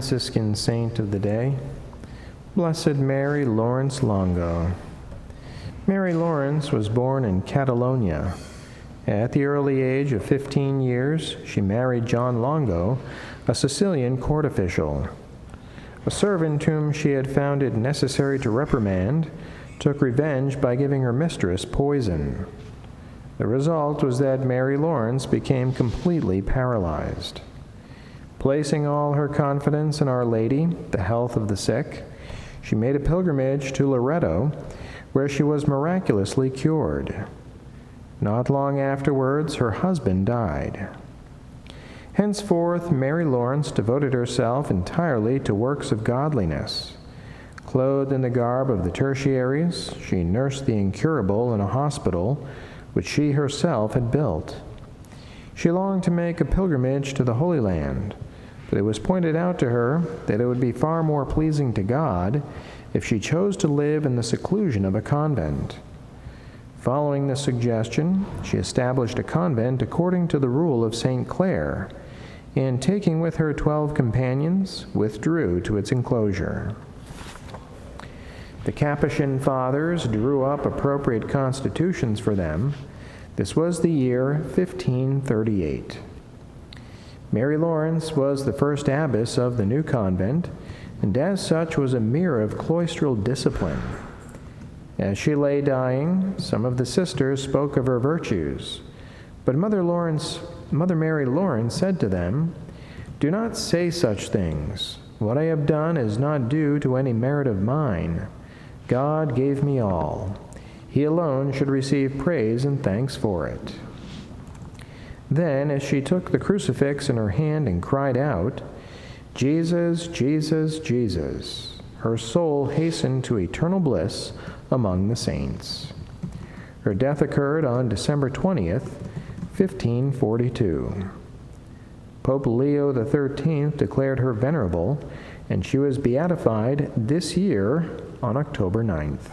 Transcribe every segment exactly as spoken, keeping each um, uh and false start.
Franciscan saint of the day, Blessed Mary Lawrence Longo. Mary Lawrence was born in Catalonia. At the early age of fifteen years, she married John Longo, a Sicilian court official. A servant whom she had found it necessary to reprimand took revenge by giving her mistress poison. The result was that Mary Lawrence became completely paralyzed. Placing all her confidence in Our Lady, the health of the sick, she made a pilgrimage to Loreto, where she was miraculously cured. Not long afterwards, her husband died. Henceforth, Mary Lawrence devoted herself entirely to works of godliness. Clothed in the garb of the tertiaries, she nursed the incurable in a hospital which she herself had built. She longed to make a pilgrimage to the Holy Land, but it was pointed out to her that it would be far more pleasing to God if she chose to live in the seclusion of a convent. Following this suggestion, she established a convent according to the rule of Saint Clare, and taking with her twelve companions, withdrew to its enclosure. The Capuchin fathers drew up appropriate constitutions for them. This was the year fifteen thirty-eight. Mary Lawrence was the first abbess of the new convent, and as such was a mirror of cloistral discipline. As she lay dying, some of the sisters spoke of her virtues, but Mother Lawrence, Mother Mary Lawrence said to them, "Do not say such things. What I have done is not due to any merit of mine. God gave me all. He alone should receive praise and thanks for it." Then, as she took the crucifix in her hand and cried out, "Jesus, Jesus, Jesus," her soul hastened to eternal bliss among the saints. Her death occurred on December twentieth, fifteen forty-two. Pope Leo the thirteenth declared her venerable, and she was beatified this year on October ninth.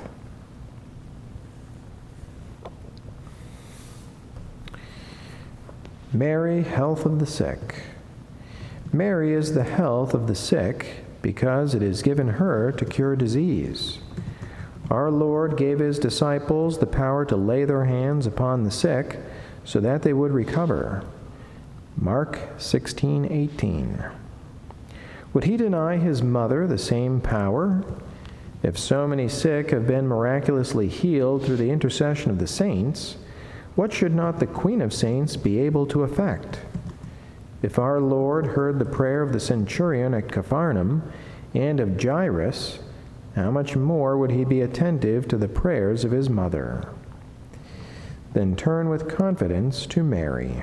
Mary, health of the sick. Mary is the health of the sick because it is given her to cure disease. Our Lord gave his disciples the power to lay their hands upon the sick so that they would recover. Mark sixteen eighteen. Would he deny his mother the same power? If so many sick have been miraculously healed through the intercession of the saints, what should not the Queen of Saints be able to effect? If our Lord heard the prayer of the centurion at Capharnaum and of Jairus, how much more would he be attentive to the prayers of his mother? Then turn with confidence to Mary.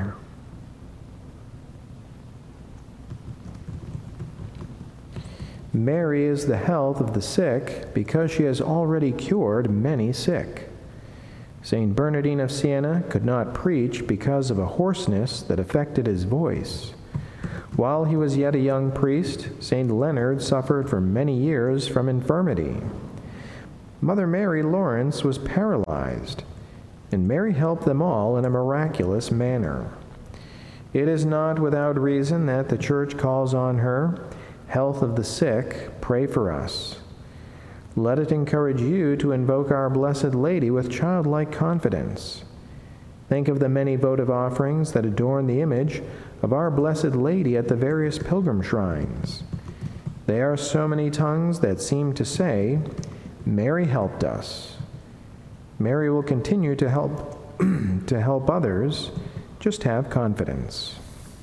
Mary is the health of the sick because she has already cured many sick. Saint Bernardine of Siena could not preach because of a hoarseness that affected his voice. While he was yet a young priest, Saint Leonard suffered for many years from infirmity. Mother Mary Lawrence was paralyzed, and Mary helped them all in a miraculous manner. It is not without reason that the Church calls on her, "Health of the sick, pray for us." Let it encourage you to invoke Our Blessed Lady with childlike confidence. Think of the many votive offerings that adorn the image of Our Blessed Lady at the various pilgrim shrines. They are so many tongues that seem to say, "Mary helped us." Mary will continue to help to help others. Just have confidence.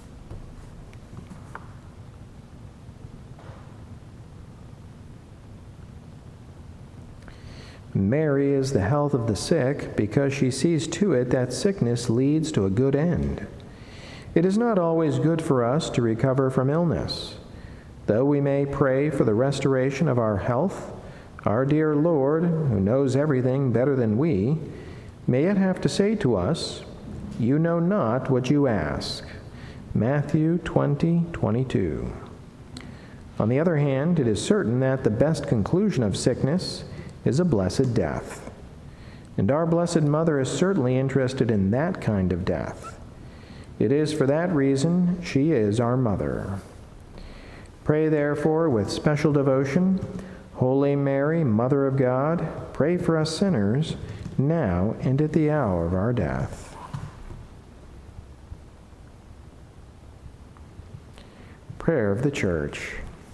Mary is the health of the sick because she sees to it that sickness leads to a good end. It is not always good for us to recover from illness. Though we may pray for the restoration of our health, our dear Lord, who knows everything better than we, may yet have to say to us, "You know not what you ask." Matthew twenty twenty-two. On the other hand, it is certain that the best conclusion of sickness is a blessed death. And our Blessed Mother is certainly interested in that kind of death. It is for that reason she is our mother. Pray therefore with special devotion, Holy Mary, Mother of God, pray for us sinners, now and at the hour of our death. Prayer of the Church.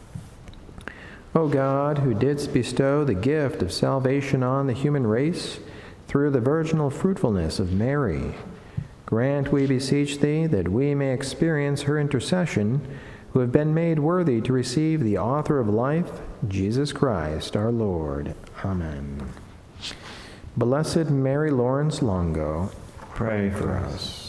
O God, who didst bestow the gift of salvation on the human race through the virginal fruitfulness of Mary, grant, we beseech thee, that we may experience her intercession, who have been made worthy to receive the author of life, Jesus Christ, our Lord. Amen. Blessed Mary Lawrence Longo, pray for us.